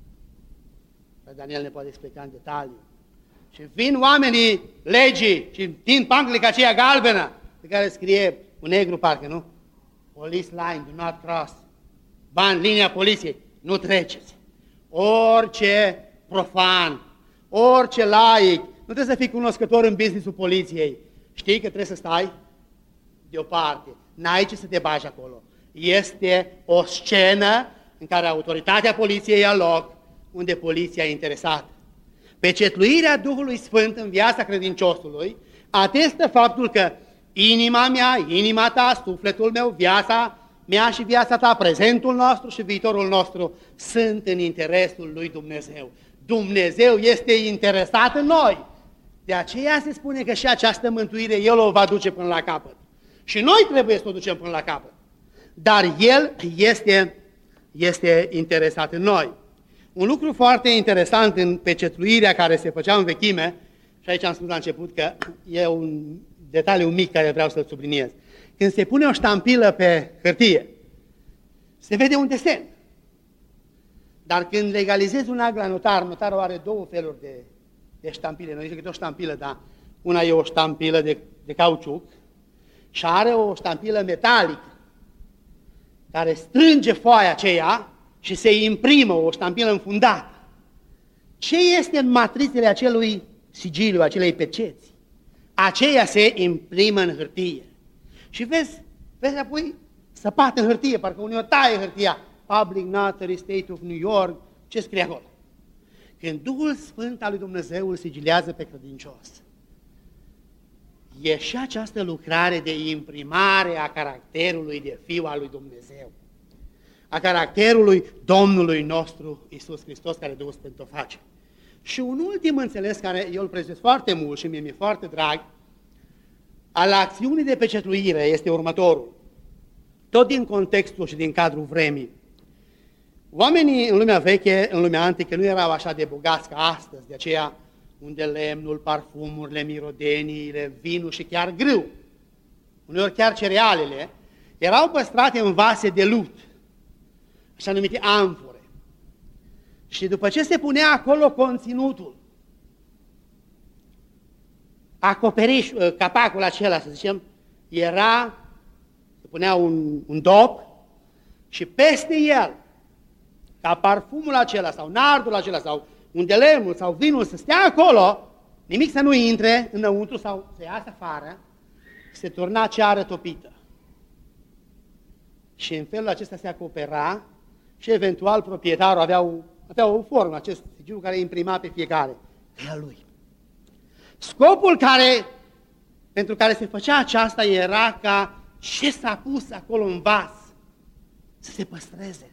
Daniel ne poate explica în detaliu, și vin oamenii legii și tind panclica aceea galbenă pe care scrie cu negru parcă, nu? Police line, do not cross. Ban, linia poliției, nu treceți. Orice profan, orice laic, nu trebuie să fii cunoscător în businessul poliției. Știi că trebuie să stai deoparte. N-ai ce să te bagi acolo. Este o scenă în care autoritatea poliției ia loc, unde poliția e interesată. Pecetluirea Duhului Sfânt în viața credinciosului atestă faptul că inima mea, inima ta, sufletul meu, viața mea și viața ta, prezentul nostru și viitorul nostru sunt în interesul lui Dumnezeu. Dumnezeu este interesat în noi. De aceea se spune că și această mântuire El o va duce până la capăt. Și noi trebuie să o ducem până la capăt. Dar El este interesat în noi. Un lucru foarte interesant în pecetluirea care se făcea în vechime, și aici am spus la început că e un detaliu mic care vreau să-l subliniez. Când se pune o ștampilă pe hârtie, se vede un desen. Dar când legalizezi un act la notar, notarul are două feluri de ștampile. Noi zicem că e o ștampilă, dar una e o ștampilă de cauciuc și are o ștampilă metalică care strânge foaia aceea și se imprimă o ștampilă înfundată. Ce este în matrițele acelui sigiliu, acelei peceți? Aceea se imprimă în hârtie. Și vezi apoi săpat în hârtie, parcă unii o taie hârtia. Public Notary, State of New York, ce scrie acolo? Când Duhul Sfânt al lui Dumnezeu îl sigiliază pe credincios, e și această lucrare de imprimare a caracterului de Fiu al lui Dumnezeu, a caracterului Domnului nostru Iisus Hristos, care Duhul Sfânt o face. Și un ultim înțeles, care eu îl prețuiesc foarte mult și mi-e foarte drag, al acțiunii de pecetluire este următorul. Tot din contextul și din cadrul vremii. Oamenii în lumea veche, în lumea antică, nu erau așa de bogați ca astăzi, de aceea unde lemnul, parfumurile, mirodeniile, vinul și chiar grâu, uneori chiar cerealele, erau păstrate în vase de lut, așa numite amfore. Și după ce se punea acolo conținutul, capacul acela, să zicem, se punea un dop și peste el, ca parfumul acela sau nardul acela sau unde lemnul sau vinul să stea acolo, nimic să nu intre înăuntru sau să iasă afară, se turna ceară topită. Și în felul acesta se acopera și eventual proprietarul avea o formă, acest sigiliu care imprima pe fiecare, pe a lui. Scopul pentru care se făcea aceasta era ca ce s-a pus acolo în vas să se păstreze.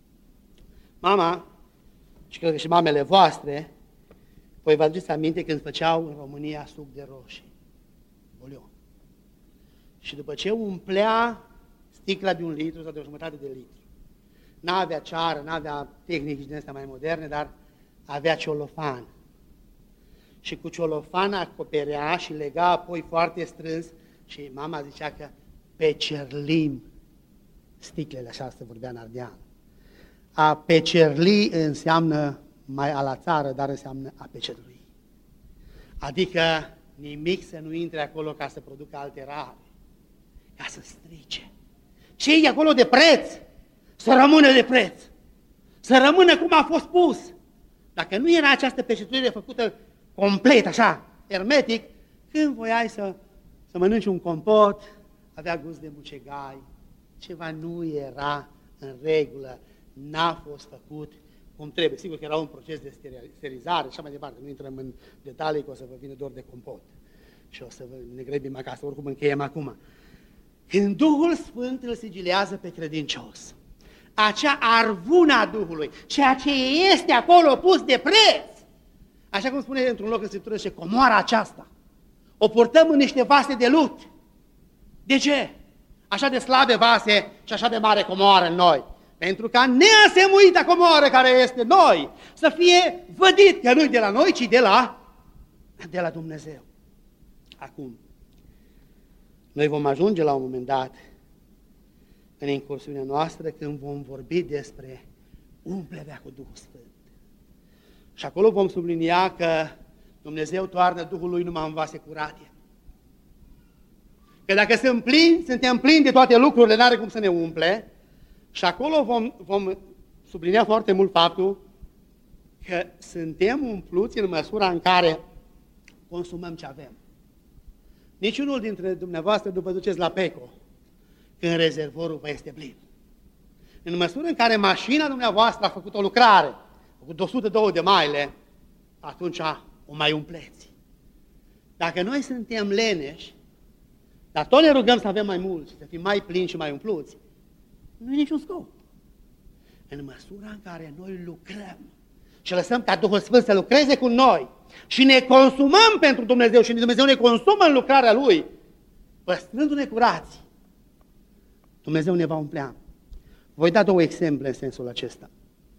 Mama, și cred că și mamele voastre, voi vă aduceți aminte când făceau în România suc de roșii, bulion. Și după ce umplea sticla de 1 litru sau de 1,5 de litru, n-avea ceară, n-avea tehnici din astea mai moderne, dar avea ciolofan. Și cu ciolofan acoperea și lega apoi foarte strâns și mama zicea că pecerlim sticlele, așa se vorbea în ardean. A pecerli înseamnă mai a la țară, dar înseamnă a pecerli. Adică nimic să nu intre acolo ca să producă alterare, ca să strice. Ce e acolo de preț, să rămână de preț, să rămână cum a fost pus. Dacă nu era această pecetuire făcută complet, așa, hermetic, când voiai să mănânci un compot, avea gust de mucegai, ceva nu era în regulă, n-a fost făcut cum trebuie. Sigur că era un proces de sterilizare și așa mai departe, nu intrăm în detalii, că o să vă vină dor de compot și o să ne grăbim acasă, oricum încheiem acum. Când Duhul Sfânt îl sigilează pe credincios, acea arvună a Duhului, ceea ce este acolo pus de preț, așa cum spune într-un loc în Scriptură, și comoara aceasta, o purtăm în niște vase de lut. De ce? Așa de slabe vase și așa de mare comoară în noi. Pentru ca neasemuita comoară care este noi să fie vădit că nu-i de la noi, ci de la Dumnezeu. Acum, noi vom ajunge la un moment dat în incursiunea noastră când vom vorbi despre umplerea cu Duhul Sfânt. Și acolo vom sublinia că Dumnezeu toarnă Duhul Lui numai în vase curate. Că dacă suntem plini de toate lucrurile, n-are cum să ne umple. Și acolo vom sublinia foarte mult faptul că suntem umpluți în măsura în care consumăm ce avem. Niciunul dintre dumneavoastră nu vă duceți la Peco când rezervorul vă este plin. În măsură în care mașina dumneavoastră a făcut o lucrare, a făcut 102 de maile, atunci o mai umpleți. Dacă noi suntem leneși, dar tot ne rugăm să avem mai mult și să fim mai plini și mai umpluți, nu e niciun scop. În măsura în care noi lucrăm și lăsăm ca Duhul Sfânt să lucreze cu noi și ne consumăm pentru Dumnezeu și Dumnezeu ne consumă în lucrarea Lui, păstrându-ne curați, Dumnezeu ne va umplea. Voi da 2 exemple în sensul acesta.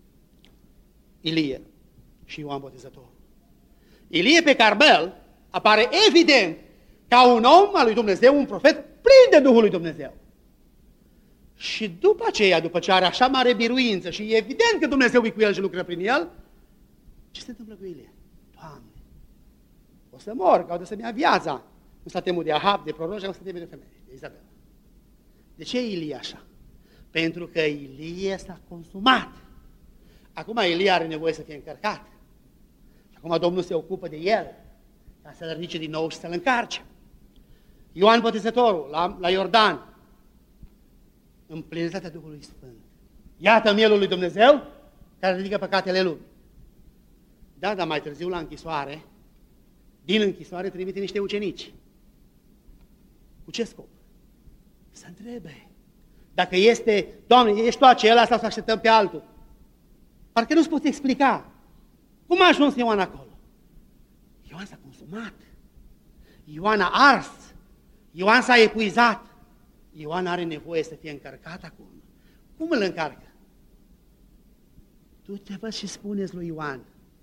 Ilie și Ioan Botezătorul. Ilie pe Carmel apare evident ca un om al lui Dumnezeu, un profet plin de Duhul lui Dumnezeu. Și după aceea, după ce are așa mare biruință și e evident că Dumnezeu e cu el și lucră prin el, ce se întâmplă cu Ilie? Doamne, o să mor, caută să-mi ia viața. Nu s-a temut de Ahab, de proroci, nu s-a temut de femeie, de Izabela. De ce e Ilie așa? Pentru că Ilie s-a consumat. Acum Ilie are nevoie să fie încărcat. Și acum Domnul se ocupă de el, ca să-l ridice din nou și să-l încarce. Ioan Botezătorul, la Iordan, în plinătatea Duhului Sfânt. Iată mielul lui Dumnezeu care ridică păcatele lumii. Da, dar mai târziu la închisoare, din închisoare trimite niște ucenici. Cu ce scop? Să întrebe. Dacă este, Doamne, ești tu acela sau să așteptăm pe altul? Parcă nu-ți poți explica. Cum a ajuns Ioan acolo? Ioan s-a consumat. Ioan a ars. Ioan s-a epuizat. Ioan are nevoie să fie încărcat acum. Cum îl încarcă? Du-te, vă, și spuneți lui Ioan.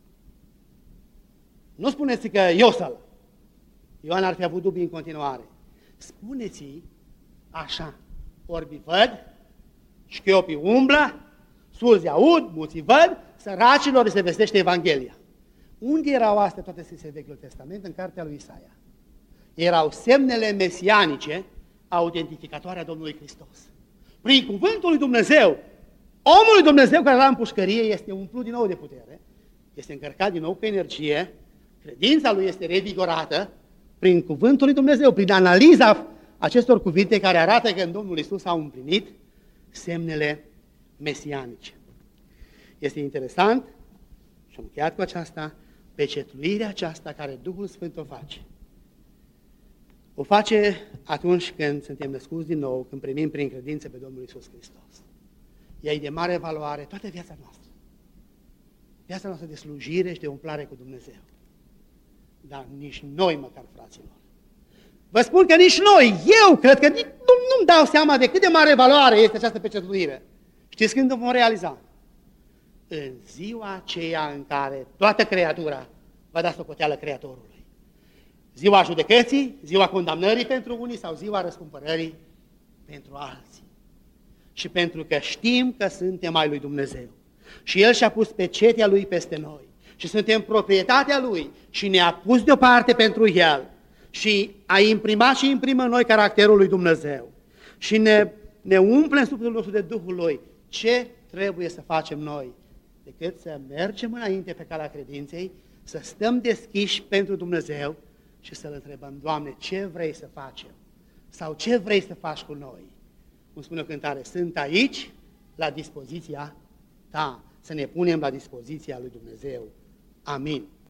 Nu spuneți că eu să-l. Ioan ar fi avut dubii în continuare. Spuneți-i așa. Orbii văd, șchiopii umblă, surzi aud, muții văd, săracilor se vestește Evanghelia. Unde erau astea toate scrise în Vechiul Testament? În cartea lui Isaia. Erau semnele mesianice, autentificatoare a Domnului Hristos. Prin cuvântul lui Dumnezeu, omul lui Dumnezeu care era în pușcărie este umplut din nou de putere, este încărcat din nou cu energie, credința lui este revigorată prin cuvântul lui Dumnezeu, prin analiza acestor cuvinte care arată că în Domnul Iisus au împlinit semnele mesianice. Este interesant, și am încheiat cu aceasta, pecetluirea aceasta care Duhul Sfânt o face. O face atunci când suntem născuți din nou, când primim prin credință pe Domnul Iisus Hristos. Ea e de mare valoare toată viața noastră. Viața noastră de slujire și de umplare cu Dumnezeu. Dar nici noi, măcar, fraților. Vă spun că nici noi, eu cred că nu-mi dau seama de cât de mare valoare este această pecetluire. Știți când o vom realiza? În ziua aceea în care toată creatura va da socoteală Creatorului. Ziua judecății, ziua condamnării pentru unii sau ziua răscumpărării pentru alții. Și pentru că știm că suntem ai lui Dumnezeu și El și-a pus pecetea Lui peste noi și suntem proprietatea Lui și ne-a pus deoparte pentru El și a imprimat și imprimă în noi caracterul lui Dumnezeu și ne umple în sufletul nostru de Duhul Lui, ce trebuie să facem noi? Decât să mergem înainte pe calea credinței, să stăm deschiși pentru Dumnezeu și să-L întrebăm, Doamne, ce vrei să facem? Sau ce vrei să faci cu noi? Cum spune o cântare, sunt aici la dispoziția Ta, să ne punem la dispoziția lui Dumnezeu. Amin.